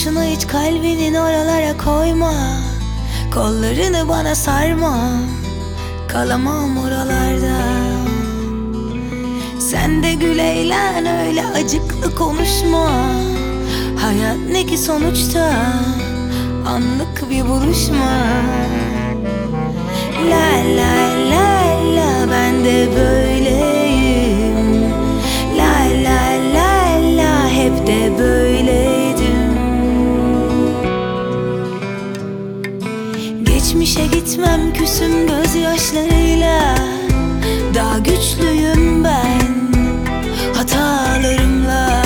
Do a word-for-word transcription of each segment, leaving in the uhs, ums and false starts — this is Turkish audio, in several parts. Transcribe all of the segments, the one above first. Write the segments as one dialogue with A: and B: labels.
A: boşuna hiç kalbinin oralara koyma. Kollarını bana sarma, kalamam oralarda. Sen de gül eğlen, öyle acıklı konuşma. Hayat ne ki sonuçta, anlık bir buluşma. La la la la, ben de böyleyim. La la la la, hep de böyleydim. Geçmişe gitmem, küsüm gözyaşlarıyla. Daha güçlüyüm ben hatalarımla.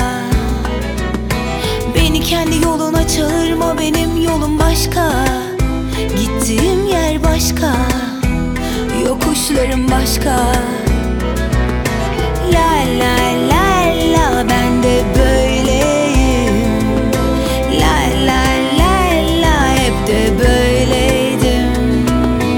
A: Beni kendi yoluna çağırma, benim yolum başka. Gittiğim yer başka, yokuşlarım başka. La la la la, ben de böyleyim. La la la la, hep de böyleydim.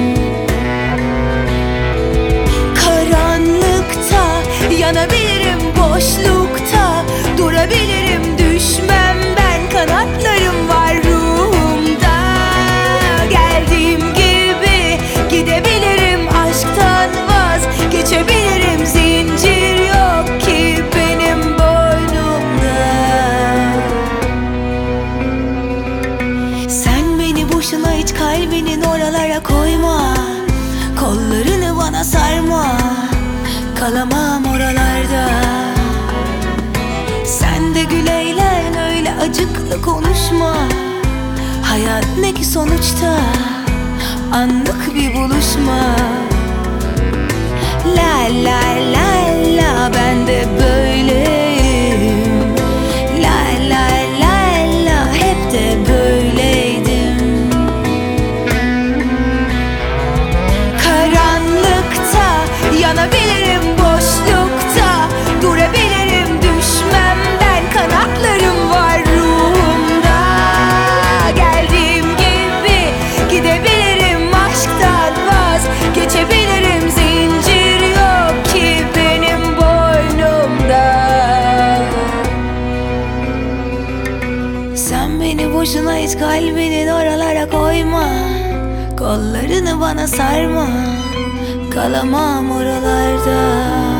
A: Karanlıkta yanabilirim, boşlukta durabilirim. Düşmem ben, kanatlarım var ruhumda. Geldiğim gibi gidebilirim, aşktan vazgeçebilirim. Zincir yok ki benim boynumda. Sen beni boşuna hiç kalbinin oralara koyma. Kollarını bana sarma, kalamam oralarda. Sen de gül eğlen, öyle acıklı konuşma. Hayat ne ki sonuçta, anlık bir buluşma. La la la la, ben de böyleyim. La la la la, hep de böyleydim. Karanlıkta yanabilirim, boşlukta durabilirim. Düşmem ben, kanatlarım var ruhumda. Geldiğim gibi gidebilirim, aşktan vazgeçebilirim. Zincir yok ki benim boynumda. Sen beni boşuna hiç kalbinin oralara koyma. Kollarını bana sarma, kalamam oralarda.